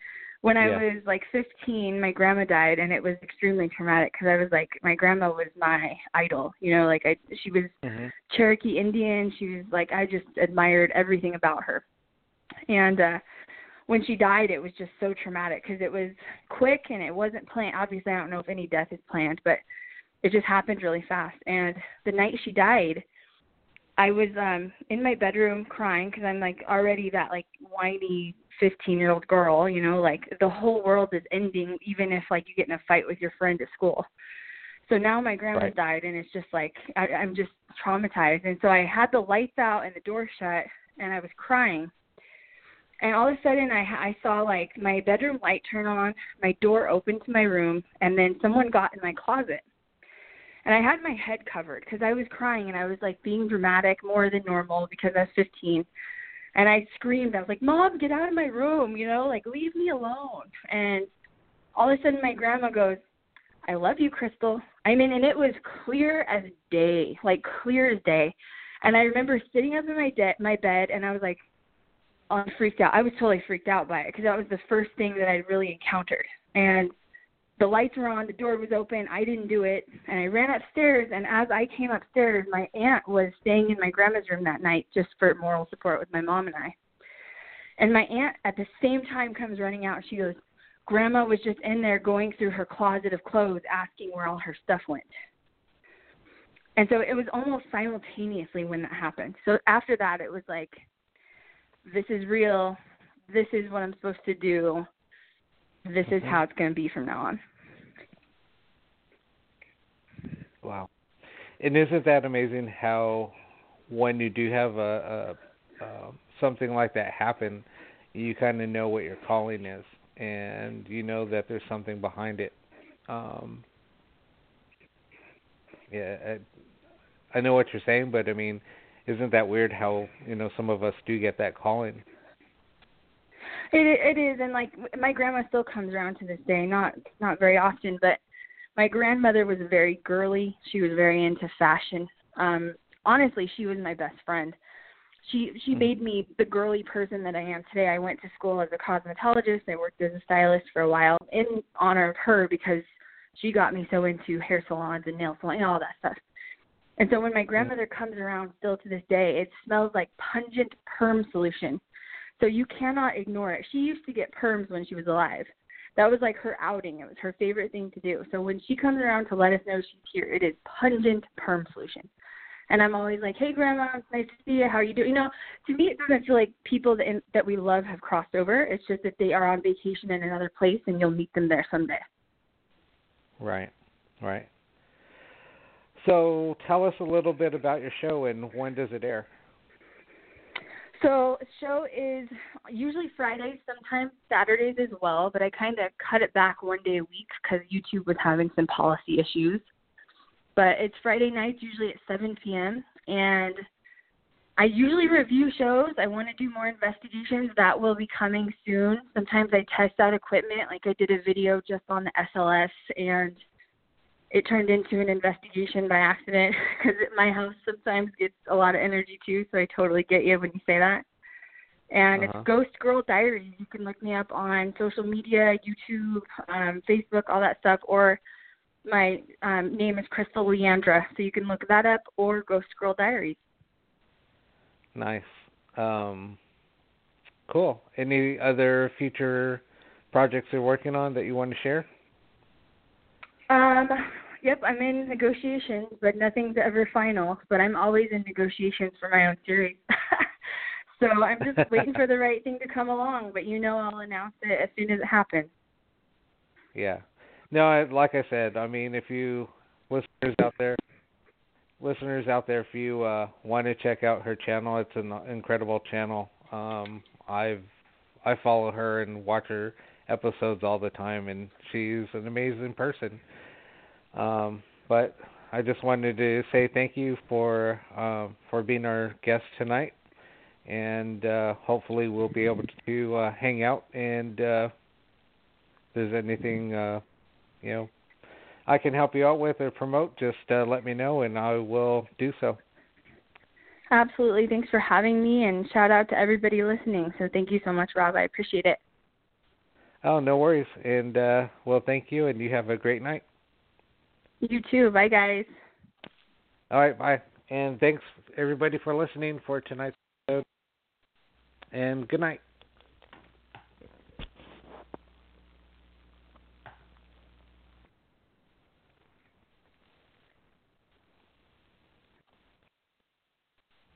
when I was like 15, my grandma died, and it was extremely traumatic because I was like, my grandma was my idol. You know, like she was Cherokee Indian. She was like, I just admired everything about her. And when she died, it was just so traumatic because it was quick and it wasn't planned. Obviously, I don't know if any death is planned, but it just happened really fast. And the night she died, I was in my bedroom crying because I'm like already that like whiny 15-year-old girl, you know, like the whole world is ending, even if like you get in a fight with your friend at school. So now my grandma died, and it's just like I'm just traumatized. And so I had the lights out and the door shut, and I was crying. And all of a sudden I saw like my bedroom light turn on, my door open to my room, and then someone got in my closet. And I had my head covered because I was crying, and I was like being dramatic more than normal because I was 15. And I screamed. I was like, Mom, get out of my room, you know, like leave me alone. And all of a sudden my grandma goes, I love you, Crystal. I mean, and it was clear as day, like clear as day. And I remember sitting up in my bed, and I was like, I'm freaked out. I was totally freaked out by it because that was the first thing that I really encountered. And the lights were on, the door was open, I didn't do it, and I ran upstairs, and as I came upstairs, my aunt was staying in my grandma's room that night just for moral support with my mom and I. And my aunt at the same time comes running out, and she goes, Grandma was just in there going through her closet of clothes asking where all her stuff went. And so it was almost simultaneously when that happened. So after that, it was like, this is real, this is what I'm supposed to do, this is how it's going to be from now on. Wow. And isn't that amazing how when you do have a something like that happen, you kind of know what your calling is, and you know that there's something behind it. I know what you're saying, but I mean, isn't that weird how, you know, some of us do get that calling? It is, and like my grandma still comes around to this day, not very often, but my grandmother was very girly. She was very into fashion. Honestly, she was my best friend. She made me the girly person that I am today. I went to school as a cosmetologist. I worked as a stylist for a while in honor of her because she got me so into hair salons and nail salons and all that stuff. And so when my grandmother comes around still to this day, it smells like pungent perm solution. So you cannot ignore it. She used to get perms when she was alive. That was like her outing. It was her favorite thing to do. So when she comes around to let us know she's here, it is pungent perm solution. And I'm always like, hey, Grandma, it's nice to see you. How are you doing? You know, to me, it doesn't feel like people that we love have crossed over. It's just that they are on vacation in another place, and you'll meet them there someday. Right. So tell us a little bit about your show, and when does it air? So the show is usually Fridays, sometimes Saturdays as well, but I kind of cut it back one day a week because YouTube was having some policy issues. But it's Friday nights, usually at 7 p.m., and I usually review shows. I want to do more investigations. That will be coming soon. Sometimes I test out equipment, like I did a video just on the SLS, and it turned into an investigation by accident because my house sometimes gets a lot of energy too, so I totally get you when you say that. And it's Ghost Girl Diaries. You can look me up on social media, YouTube, Facebook, all that stuff, or my name is Crystal Leandra, so you can look that up, or Ghost Girl Diaries. Nice. Cool. Any other future projects you're working on that you want to share? Yep, I'm in negotiations, but nothing's ever final. But I'm always in negotiations for my own series. So I'm just waiting for the right thing to come along. But I'll announce it as soon as it happens. Yeah. No, like I said, I mean, if you listeners out there, if you want to check out her channel, it's an incredible channel. I follow her and watch her episodes all the time, and she's an amazing person. But I just wanted to say thank you for being our guest tonight, and hopefully we'll be able to hang out. And if there's anything I can help you out with or promote, just let me know, and I will do so. Absolutely. Thanks for having me, and shout out to everybody listening. So thank you so much, Rob. I appreciate it. Oh, no worries. And, well, thank you, and you have a great night. You too. Bye, guys. All right, bye. And thanks, everybody, for listening for tonight's episode. And good night.